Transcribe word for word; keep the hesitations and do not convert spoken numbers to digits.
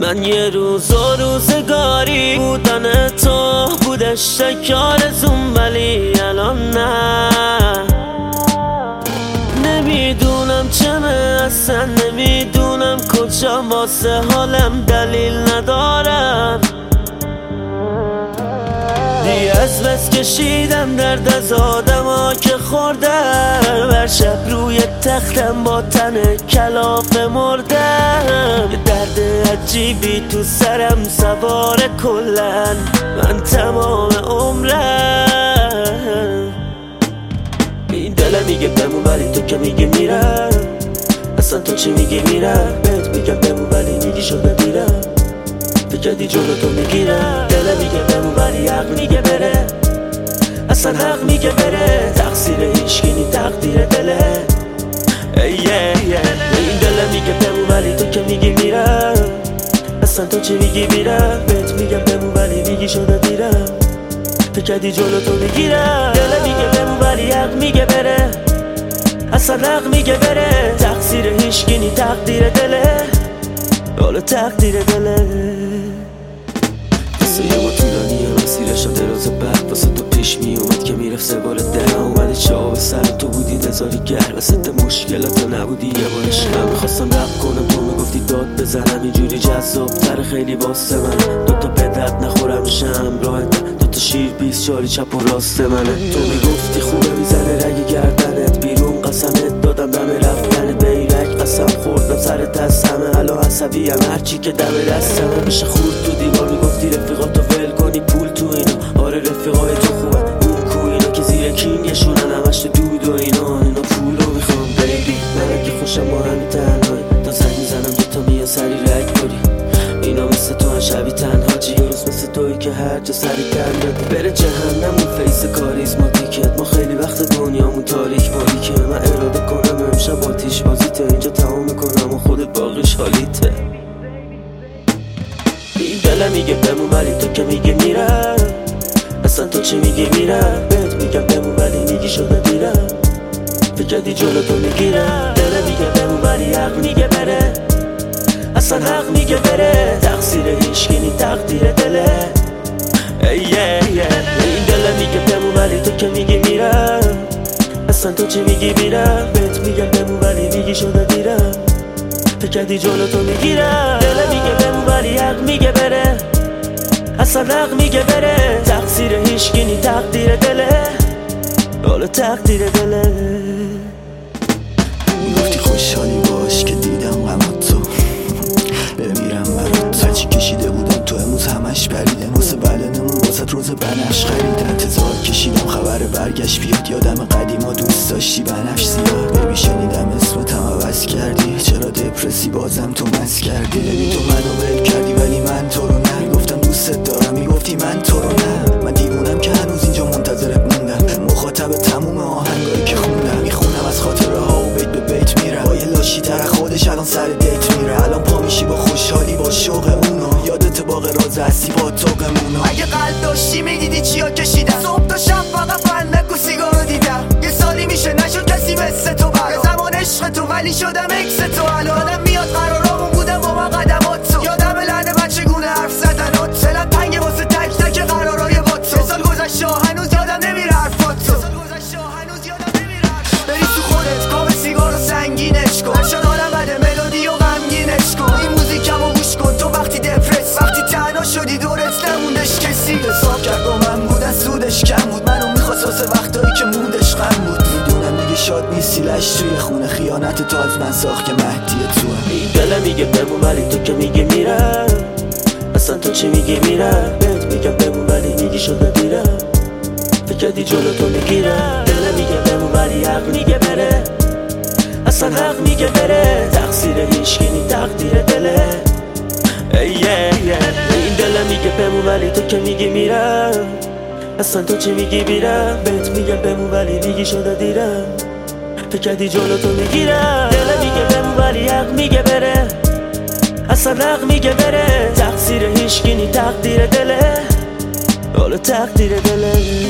من یه روز و روزگاری بودن تو بودش تک آرزوم، ولی الان نه. نمیدونم چمه اصلا، نمیدونم کجا، واسه حالم دلیل ندارم. دی از بس کشیدم درد از آدم ها که خوردم، هر شب روی تختم با تن کلاف مردم. یه درد عجیبی تو سرم سوار کلن، من تمام عمرم. این دلم میگه بمون ولی تو که میگه میرم. اصلا تو چی میگی میرم؟ بهت میگم بمون ولی میگی شده میرم. فکردی جلو تو میگیرم. دلم میگه بمون ولی حق میگه بره. اصلا حق میگه بره. تقصیر هیچکی نی، تقدیر دله. ای yeah, yeah. این دلم میگه بمون ولی تو که میگی میرم. اصلا تو چی میگی میرم؟ بهت میگم بمون ولی میگی شده میرم. فکردی جلو تو میگیرم. دلم میگه بمون ولی حق میگه بره. اصلا حق میگه بره. تقصیر هیچکی نی، تقدیر دله. حالا تقدیر دله. قصه ما طولانیه، مسیرش دراز بعد واسه تو پیش می اومد که میرفت سوال ده اومده چاو به سر تو بودی نزاری گر وسط مشکلات نبودی. یه بارش من میخواستم رپ کنم، تو میگفتی داد بزنم. اینجوری جذاب تر خیلی واسه من. دوتا به درد نخورم میشم راه دوتا شیر بیست چاری چپ و راست منه. تو میگفتی خوبه میزنه رگ گردنت بیرون، قسمت دادم دم رفتن بیرک. قسم خوردم سر دستمه، الان عصبی هم هرچی که دم دستمه. میشه خورد تو دیوار، میگفتی رفیقاتو ول کنی پول تو اینا. آره رفیقای تو خوبه، اون کو اینا که زیر کینگشونن همش تو دود و اینا. اینا پولو میخوام بیبی، من اگه خوشم با همی تنهایی. تا زنگ میزنم دوتا میان سری رگ باری. اینا مثل تو هم شبی تنها جی، روز مثل توی که هر جا سری تن بره جهنم. اون فیس کاریزماتیکت، ما خیلی وقت دنیامون تاریک باریکه. من اراده کنم امشب آتیش بازیته، اینجا تمام میکنم و خودت باقیش حالیته. این دلم میگه بمون ولی تو که میگه میرم. اصلا تو چی میگی میرم؟ بهت میگم بمون ولی میگی شده میرم. فکردی جلو تو میگیرم. دلم میگه بمون ولی حق میگه بره. اصلا حق میگه بره. تقصیر هیچکی نی، تقدیر دله. ای yeah, yeah. این دلم میگه بمون ولی تو که میگی میرم. اصلا تو چی میگی میرم؟ بهت میگم بمون ولی میگی شده میرم. فکردی جلو تو میگیرم. دلم میگه بمون ولی حق میگه بره. اصلا حق میگه بره. تقصیر هیچکی نی، تقدیر دله. حالا تقدیر دله. میگفتی خوشحالی باش که دیدم غمات تو بمیرم برات. هرچی کشیده بودم تو امروز همش پریده. واسه بدنمون واسه روز بنفش خریدم. انتظار کشیدم خبر برگشت بیاد. یادم قدیما دوست داشتی بنفش زیاد. ببی شنیدم اسمتم عوض کردی. چرا دپرسی بازم تو مس کردی؟ ببی تو منو ول کردی ولی من تو رو نه. گفتم دوستت دارم میگفتی من تو رو نه. من دیوونم که هنوز اینجا منتظرت موندم. مخاطب تموم آهنگایی که خوندم. میخونم از خاطره ها و بیت به بیت میرم. با یه لاشی تر خودش الان سر دیت میره. الان پا میشی با خوشحالی با شوق اونو. یادت باغ راز هستی با توقمونو. اگه قلب داشتی میدیدی چیا کشیدم. صبح تا شب فقط فندک و سیگارو دیدم. یه سالی میشه نشد کسی مثل تو برام. زمان عشق تو ولی شدم اکس تو. الانم میاد قرارامون بودم با من قدمات تو. یادم لعنه من چگونه حرف زدنات. دلم تنگه واسه تک تک قرارای با تو. سه سال گذشته هنوز یادم نمیره حرفات تو. بری تو خودت کام سیگارو سنگینش کن. شد حالم بده ملودی و غمگینش کن. این موزیکمو گوش کن تو وقتی دپرس. وقتی تنها شدی دورت نموندش کسی. حساب کرد با من بودن سودش کم بود. منو میخواست واسه وقتایی که موندش غم بود. میدونم دیگه شاد نیستی لش توی خونه. خیانت تو از من ساخت که مهدی تو هم. این دلم میگه بمون ولی تو که میگی میرم. اصلا تو چی میگی میرم؟ بهت میگم بمون ولی میگی شده میرم. فکردی جلو تو میگیرم. دلم میگه بمون ولی حق میگه بره. اصلا حق میگه بره. تقصیر هیچکی نی، تقدیر دله. ای yeah, yeah. این دلم میگه بمون ولی تو که میگی میرم. اصلا تو چی میگی میرم؟ بهت میگم بمون ولی میگی شده دیرم. فکردی جلو تو میگیرم. دلم میگه بمون ولی حق میگه بره. اصلا حق میگه بره. تقصیر هیچکی نی، تقدیر دله. حالا تقدیر دله.